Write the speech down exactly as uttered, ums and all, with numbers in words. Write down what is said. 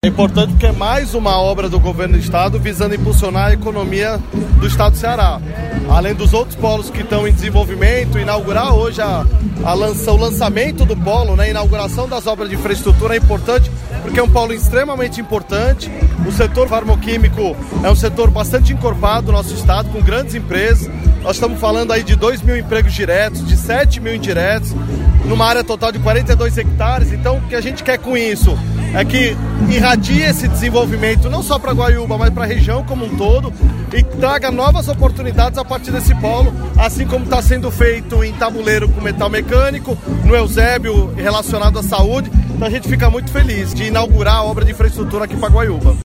É importante porque é mais uma obra do governo do estado visando impulsionar a economia do estado do Ceará. Além dos outros polos que estão em desenvolvimento, inaugurar hoje a, a lança, o lançamento do polo, né, a inauguração das obras de infraestrutura é importante porque é um polo extremamente importante. O setor farmoquímico é um setor bastante encorpado no nosso estado, com grandes empresas. Nós estamos falando aí de dois mil empregos diretos, de sete mil indiretos, numa área total de quarenta e dois hectares. Então, o que a gente quer com isso é que irradie esse desenvolvimento não só para Guaiúba, mas para a região como um todo e traga novas oportunidades a partir desse polo, assim como está sendo feito em Tabuleiro com metal mecânico, no Eusébio relacionado à saúde. Então a gente fica muito feliz de inaugurar a obra de infraestrutura aqui para Guaiúba.